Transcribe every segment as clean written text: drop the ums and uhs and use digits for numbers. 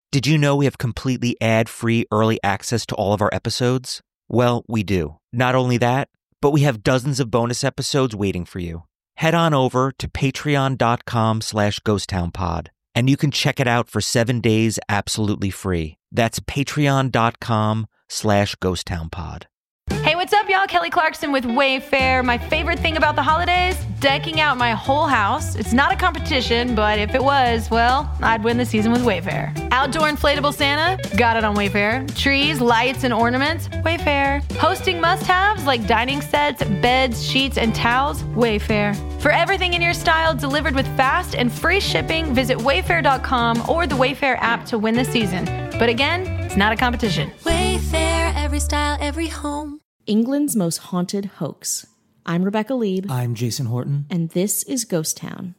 Did you know we have completely ad-free early access to all of our episodes? Well, we do. Not only that, but we have dozens of bonus episodes waiting for you. Head on over to patreon.com/ghosttownpod, and you can check it out for 7 days absolutely free. That's patreon.com/ghosttownpod. Hey, what's up, y'all? Kelly Clarkson with Wayfair. My favorite thing about the holidays? Decking out my whole house. It's not a competition, but if it was, well, I'd win the season with Wayfair. Outdoor inflatable Santa? Got it on Wayfair. Trees, lights, and ornaments? Wayfair. Hosting must-haves like dining sets, beds, sheets, and towels? Wayfair. For everything in your style delivered with fast and free shipping, visit wayfair.com or the Wayfair app to win the season. But again, it's not a competition. Wayfair, every style, every home. England's most haunted hoax. I'm Rebecca Lieb. I'm Jason Horton. And this is Ghost Town.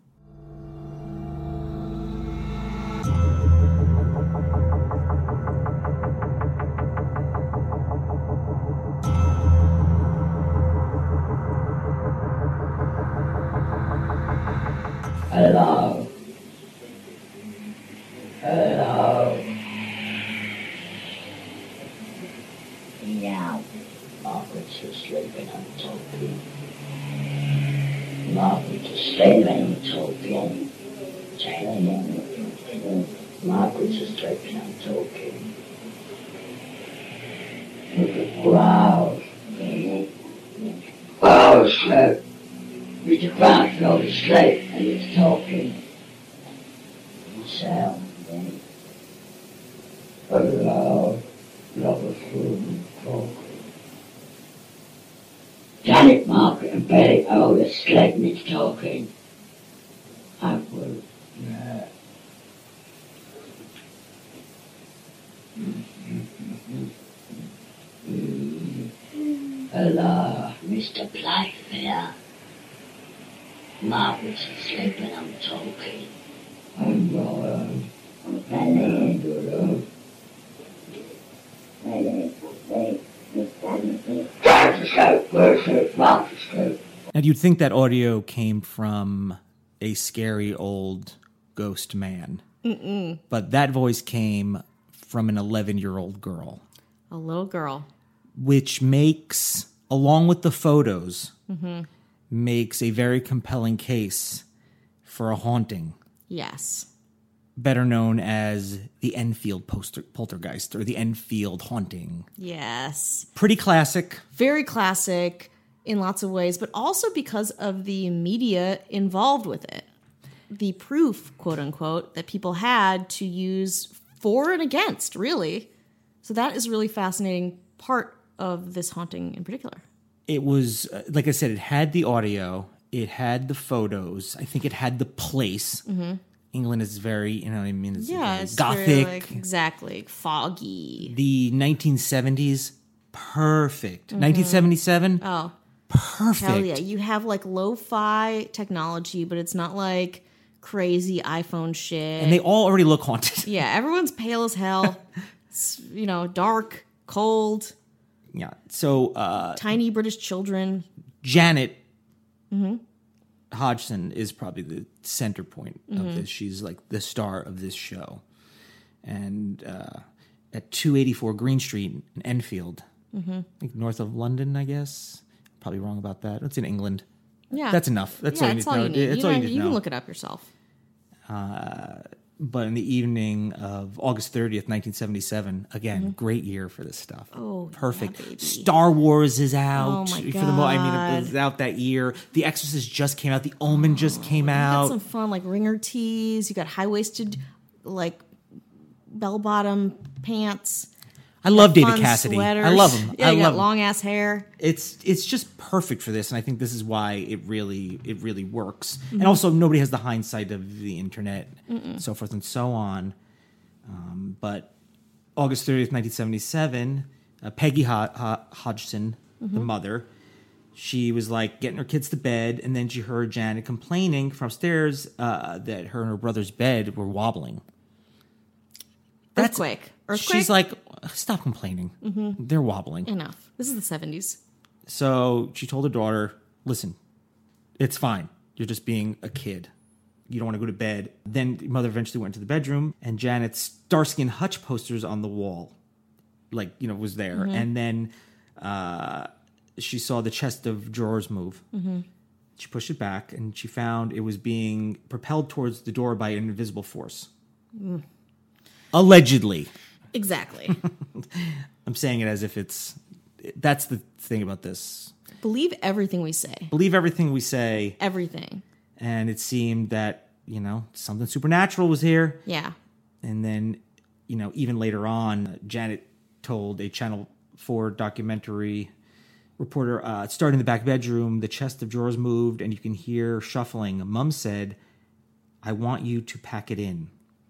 Hello. Hello. Meow. Margaret's sleeping, I'm talking. Margaret's sleeping, I'm talking. Margaret's sleeping, I'm talking. Wow. Oh, sleep. Mr. Brown fell asleep and he's talking. Sound, then. Hello. Lovers room, talking. Janet, Margaret, and Betty all asleep and it's talking. I will, yeah. Hello, Mr. Playfair. Margaret's asleep and I'm talking. I'm Roland. Now, you'd think that audio came from a scary old ghost man. Mm-mm. But that voice came from an 11-year-old girl. A little girl. Which makes, along with the photos, makes a very compelling case for a haunting. Yes. Better known as the Enfield poltergeist or the Enfield haunting. Yes. Pretty classic. Very classic in lots of ways, but also because of the media involved with it. The proof, quote unquote, that people had to use for and against, really. So that is a really fascinating part of this haunting in particular. It was, like I said, it had the audio, it had the photos, I think it had the place. Mm-hmm. England is very, you know what I mean? It's gothic. Very, exactly. Foggy. The 1970s, perfect. Mm-hmm. 1977? Oh. Perfect. Hell yeah. You have like lo-fi technology, but it's not like crazy iPhone shit. And they all already look haunted. Yeah, everyone's pale as hell. It's, dark, cold. Yeah. So tiny British children. Janet Hodgson is probably the center point of this. She's like the star of this show. And at 284 Green Street in Enfield, like north of London, I guess. Probably wrong about that. It's in England. Yeah. That's enough. That's all you need to know. That's all you need to know. You can look it up yourself. But in the evening of August 30th, 1977, again, great year for this stuff. Oh, perfect. Yeah, Star Wars is out. Oh, my God. For the it was out that year. The Exorcist just came out. The Omen just came out. You got some fun, like ringer tees. You got high-waisted, like bell-bottom pants. I love David Cassidy. Sweaters. I love him. Yeah, you got long-ass hair. It's just perfect for this, and I think this is why it really works. And also, nobody has the hindsight of the internet, so forth and so on. But August 30th, 1977, Peggy Hodgson, the mother, she was like getting her kids to bed, and then she heard Janet complaining from upstairs that her and her brother's bed were wobbling. Earthquake. She's like, stop complaining. They're wobbling. Enough. This is the 70s. So she told her daughter, listen, it's fine. You're just being a kid. you don't want to go to bed. Then the mother eventually went to the bedroom, and Janet's Starsky and Hutch posters on the wall, was there. And then she saw the chest of drawers move. She pushed it back, and she found it was being propelled towards the door by an invisible force. Allegedly. Exactly. I'm saying it as if that's the thing about this. Believe everything we say. Believe everything we say. Everything. And it seemed that, something supernatural was here. Yeah. And then, even later on, Janet told a Channel 4 documentary reporter, starting in the back bedroom, the chest of drawers moved and you can hear shuffling. Mom said, I want you to pack it in.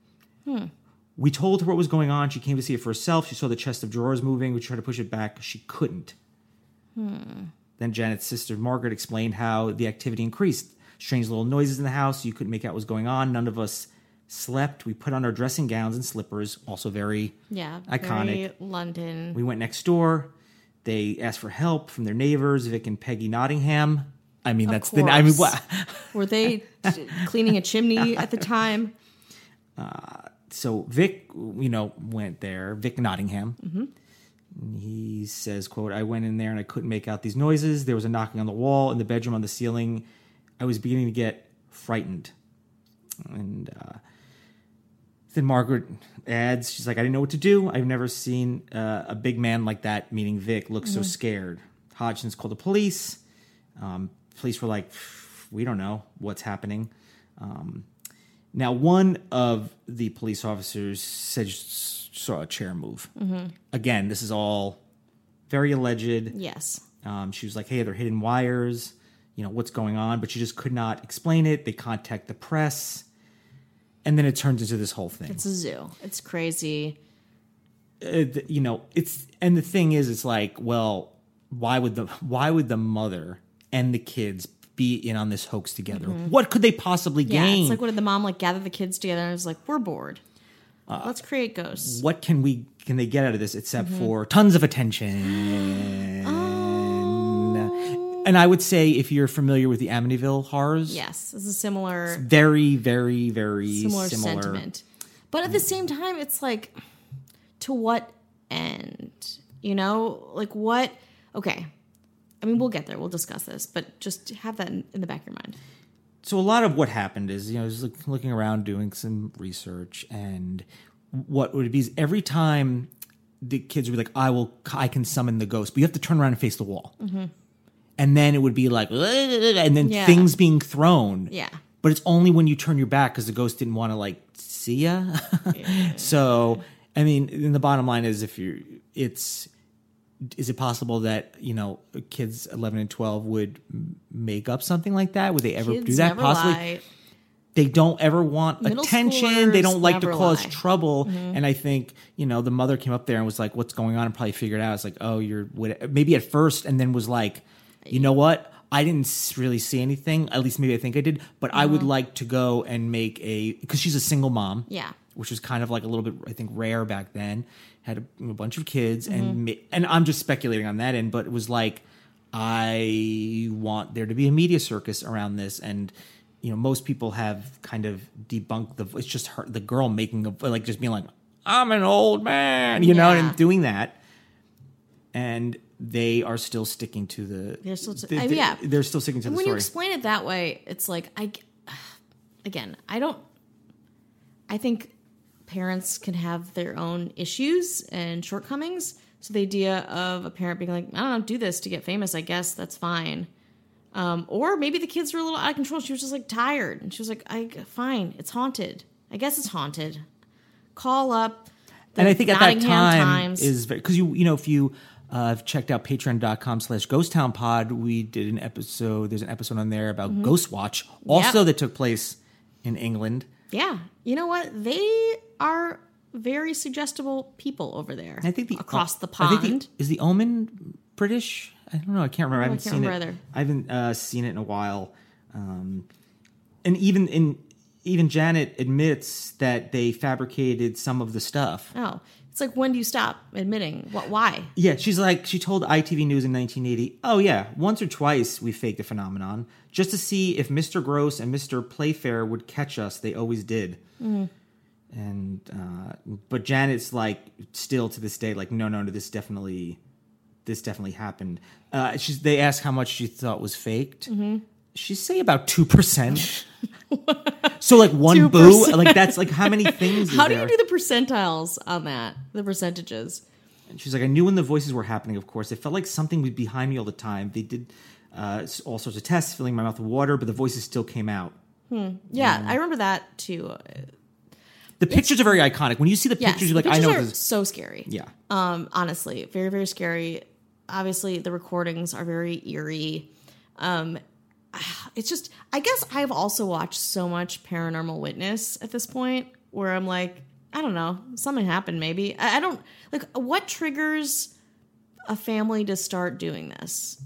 We told her what was going on. She came to see it for herself. She saw the chest of drawers moving. We tried to push it back. She couldn't. Then Janet's sister, Margaret, explained how the activity increased. Strange little noises in the house. You couldn't make out what was going on. None of us slept. We put on our dressing gowns and slippers. Also very iconic. Very London. We went next door. They asked for help from their neighbors, Vic and Peggy Nottingham. I mean, that's the... I mean, what? Were they cleaning a chimney at the time? So Vic, went there. Vic Nottingham. He says, quote, I went in there and I couldn't make out these noises. There was a knocking on the wall, in the bedroom, on the ceiling. I was beginning to get frightened. And then Margaret adds, she's like, I didn't know what to do. I've never seen a big man like that, meaning Vic, look so scared. Hodgins called the police. Police were like, we don't know what's happening. Now, one of the police officers said she saw a chair move. Again, this is all very alleged. Yes. She was like, hey, they're hidden wires. What's going on? But she just could not explain it. They contact the press. And then it turns into this whole thing. It's a zoo. It's crazy. And the thing is, it's like, well, why would the mother and the kids be in on this hoax together? What could they possibly gain? Yeah, it's like, what did the mom gather the kids together and was like, we're bored. Let's create ghosts. What can they get out of this except for tons of attention? And I would say, if you're familiar with the Amityville horrors, yes, it's a similar, very, very, very similar sentiment. But at the same time, it's like, to what end? Like what? Okay, I mean, we'll get there. We'll discuss this, but just have that in the back of your mind. So a lot of what happened is, I was looking around doing some research, and what would it be is every time the kids would be like, I can summon the ghost, but you have to turn around and face the wall. And then it would be like, and then things being thrown. Yeah. But it's only when you turn your back because the ghost didn't want to see ya. So, I mean, and the bottom line is, is it possible that, kids 11 and 12 would make up something like that? Would they ever Kids do that? never Possibly. lie. They don't ever want Middle attention. They don't like to never cause lie. trouble. And I think, the mother came up there and was like, what's going on? And probably figured out. It's like, oh, maybe at first, and then was like, you know what? I didn't really see anything. At least maybe I think I did. But I would like to go and make because she's a single mom. Yeah. Which was kind of like a little bit, I think, rare back then. Had a bunch of kids. And I'm just speculating on that end. But it was like, I want there to be a media circus around this. And, most people have kind of debunked it's just her, the girl making just being like, I'm an old man, and doing that. And they are still sticking to the... They're still they're still sticking to the when story. You explain it that way, it's like, I think parents can have their own issues and shortcomings. So the idea of a parent being like, I don't know, do this to get famous, I guess that's fine. Or maybe the kids were a little out of control. She was just tired. And she was like, fine, it's haunted. I guess it's haunted. Call up the And I think at that Nottingham time Times. is... Because, if you... I've checked out patreon.com/ghosttownpod. We did an episode. There's an episode on there about Ghost Watch, also that took place in England. Yeah. You know what? They are very suggestible people over there. I think across the pond. Is the Omen British? I don't know. I can't remember. I haven't seen it. Either. I haven't seen it in a while. And even even Janet admits that they fabricated some of the stuff. Oh, it's like, when do you stop admitting? Why? Yeah, she told ITV News in 1980, "Oh yeah, once or twice we faked the phenomenon just to see if Mr. Gross and Mr. Playfair would catch us. They always did." And but Janet's like, still to this day, like, no, this definitely happened. They asked how much she thought was faked. She say about 2%. So like one 2%. boo, like that's like how many things? How do you do the percentiles on that? The percentages? And she's like, I knew when the voices were happening. Of course, it felt like something was behind me all the time. They did all sorts of tests, filling my mouth with water, but the voices still came out. Yeah, I remember that too. The pictures are very iconic. When you see the pictures, you're like, I know this. So scary. Yeah. Honestly, very, very scary. Obviously, the recordings are very eerie. It's just, I guess I've also watched so much Paranormal Witness at this point where I'm like, I don't know, something happened maybe. I don't, like, what triggers a family to start doing this?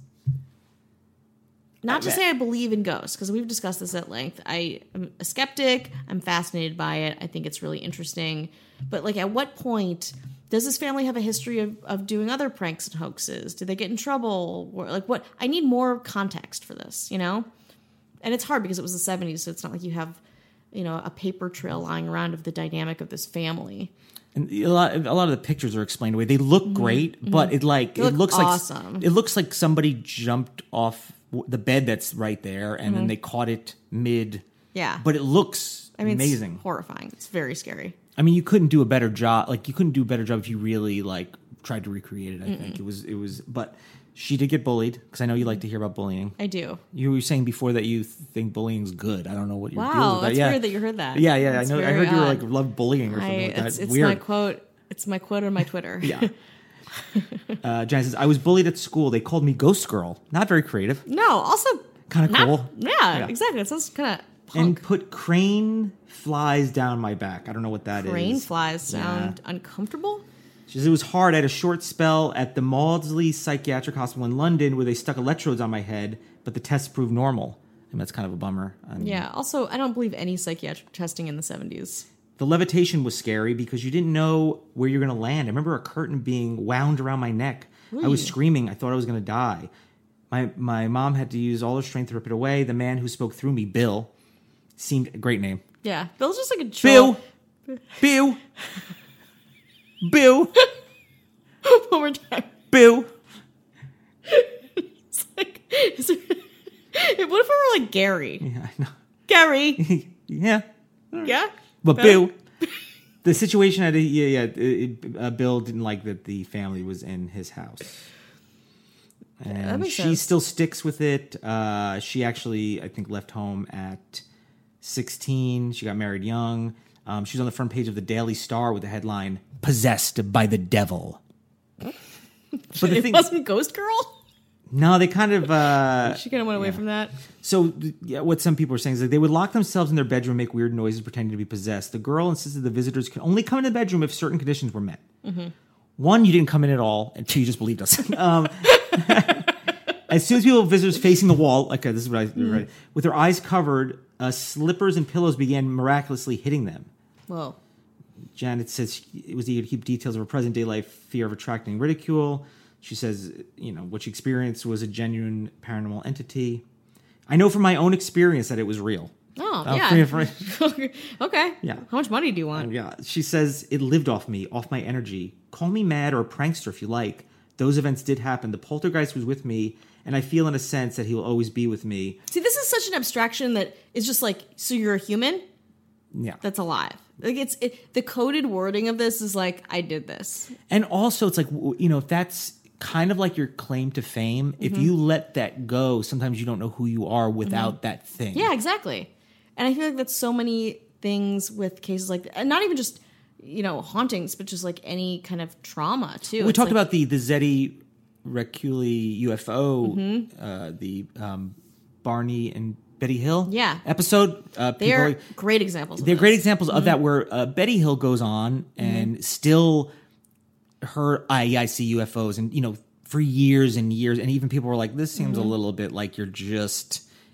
Not to say I believe in ghosts, because we've discussed this at length. I am a skeptic. I'm fascinated by it. I think it's really interesting. But, like, at what point does this family have a history of doing other pranks and hoaxes? Did they get in trouble? Or, like, what? I need more context for this, you know? And it's hard because it was the 70s, so it's not like you have, you know, a paper trail lying around of the dynamic of this family. And a lot of the pictures are explained away. They look great, but it looks awesome. like it looks like somebody jumped off the bed that's right there, and then they caught it mid. Yeah, but it looks amazing, it's horrifying. It's very scary. I mean, you couldn't do a better job. Like, you couldn't do a better job if you really like tried to recreate it. I think it was. But she did get bullied, because I know you like to hear about bullying. I do. You were saying before that you think bullying's good. I don't know what you're doing. Wow, that's weird that you heard that. Yeah, That's I know. I very heard you were odd. like love bullying or something like that. It's Weird. my quote. It's my quote on my Twitter. Yeah. Janet says, I was bullied at school. They called me Ghost Girl. Not very creative. No, also Kind of cool. Yeah, exactly. It sounds kind of And punk. put crane flies down my back. I don't know what that is. Crane flies sound uncomfortable. She says, it was hard. I had a short spell at the Maudsley Psychiatric Hospital in London where they stuck electrodes on my head, but the tests proved normal. And that's kind of a bummer. Yeah. Also, I don't believe any psychiatric testing in the 70s. The levitation was scary because you didn't know where you're going to land. I remember a curtain being wound around my neck. I was screaming. I thought I was going to die. My mom had to use all her strength to rip it away. The man who spoke through me, Bill, seemed a great name. Yeah, Bill's just like a troll. Bill. Bill. One more time. Bill. It's like, what if it were like Gary? Yeah, I know. Gary. Yeah. Yeah. But Bill, the situation had Bill didn't like that the family was in his house. And that makes she sense. still sticks with it. She actually, I think, left home at 16. She got married young. She was on the front page of the Daily Star with the headline, Possessed by the Devil. But the It thing, wasn't Ghost Girl? no, they kind of... She kind of went away from that. So what some people are saying is that they would lock themselves in their bedroom and make weird noises pretending to be possessed. The girl insisted the visitors could only come in the bedroom if certain conditions were met. Mm-hmm. One, you didn't come in at all, and two, you just believed us. As soon as visitors facing the wall, okay, this is what I read, with their eyes covered, slippers and pillows began miraculously hitting them. Whoa. Janet says it was eager to keep details of her present day life fear of attracting ridicule. She says, what she experienced was a genuine paranormal entity. I know from my own experience that it was real. Oh, yeah. Okay. Yeah. How much money do you want? Yeah. She says it lived off me, off my energy. Call me mad or a prankster if you like. Those events did happen. The poltergeist was with me, and I feel in a sense that he will always be with me. See, this is such an abstraction that is just like, so you're a human Yeah. that's alive. Like the coded wording of this is like, I did this. And also, it's like, if that's kind of like your claim to fame, if you let that go, sometimes you don't know who you are without that thing. Yeah, exactly. And I feel like that's so many things with cases like that. And not even just, hauntings, but just like any kind of trauma too. We It's talked like, about the Zeddy Reculi UFO, the Barney and Betty Hill episode. They're great examples of They're this. great examples of that, where Betty Hill goes on and still I see UFOs, and for years and years, and even people were like, this seems a little bit like you're just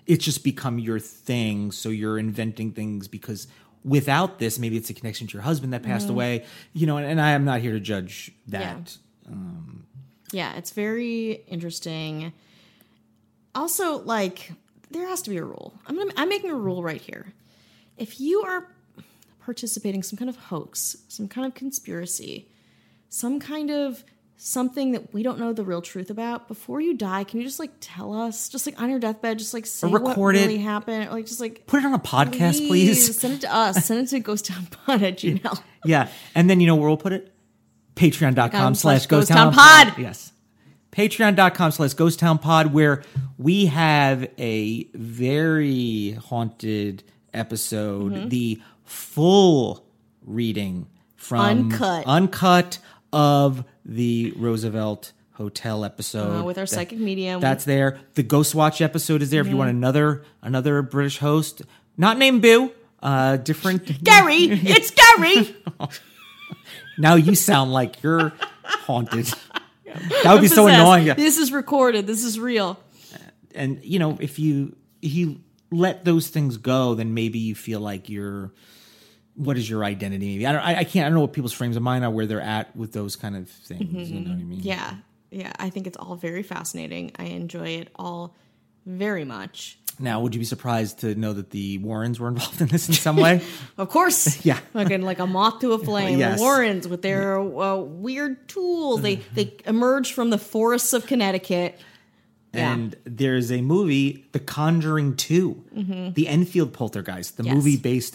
it's just become your thing. So you're inventing things because without this, maybe it's a connection to your husband that passed away, and I am not here to judge that. Yeah, it's very interesting. Also, like, there has to be a rule. I'm making a rule right here. If you are participating in some kind of hoax, some kind of conspiracy, some kind of something that we don't know the real truth about, before you die, can you just like tell us, just like on your deathbed, just like say what really happened, or like just like put it on a podcast, please. Send it to us. Send it to ghosttownpod@gmail.com. Yeah, and then where we'll put it? Patreon.com/ghosttownpod. Yes, Patreon.com/ghosttownpod, where we have a very haunted episode, the full reading from uncut of the Roosevelt Hotel episode with our psychic medium. That's there. The Ghost Watch episode is there. If you want another British host, not named Boo, different Gary. It's Gary. Now you sound like you're haunted. That would be so annoying. This is recorded. This is real. And if you let those things go, then maybe you feel like what is your identity? Maybe I don't know what people's frames of mind are, where they're at with those kind of things. You know what I mean? Yeah. I think it's all very fascinating. I enjoy it all very much. Now, would you be surprised to know that the Warrens were involved in this in some way? Of course. Yeah. Like a moth to a flame. Yes. The Warrens with their weird tools. They emerged from the forests of Connecticut. And there's a movie, The Conjuring 2, the Enfield Poltergeist. The movie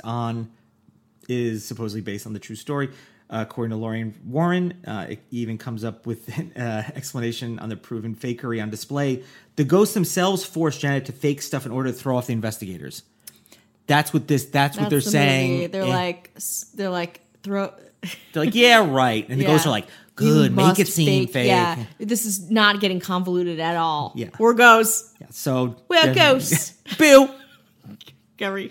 is supposedly based on the true story. According to Lorraine Warren, it even comes up with an explanation on the proven fakery on display. The ghosts themselves forced Janet to fake stuff in order to throw off the investigators. That's what they're saying. Movie. They're like, yeah, right. And the ghosts are like, good, make it seem fake. Yeah, this is not getting convoluted at all. Yeah. We're ghosts. Yeah, so we're ghosts. Bill. Gary.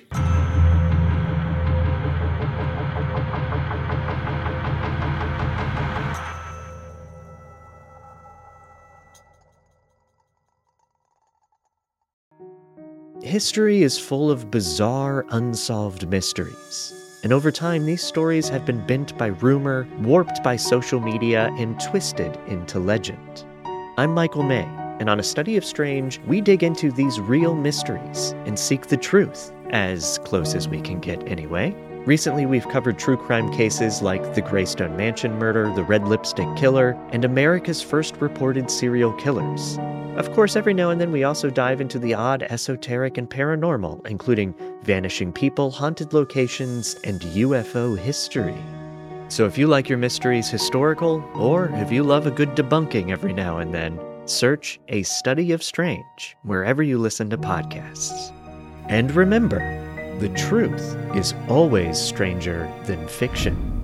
History is full of bizarre, unsolved mysteries. And over time, these stories have been bent by rumor, warped by social media, and twisted into legend. I'm Michael May, and on A Study of Strange, we dig into these real mysteries and seek the truth, as close as we can get anyway. Recently, we've covered true crime cases like the Greystone Mansion murder, the Red Lipstick Killer, and America's first reported serial killers. Of course, every now and then we also dive into the odd, esoteric, and paranormal, including vanishing people, haunted locations, and UFO history. So if you like your mysteries historical, or if you love a good debunking every now and then, search A Study of Strange wherever you listen to podcasts. And remember, the truth is always stranger than fiction.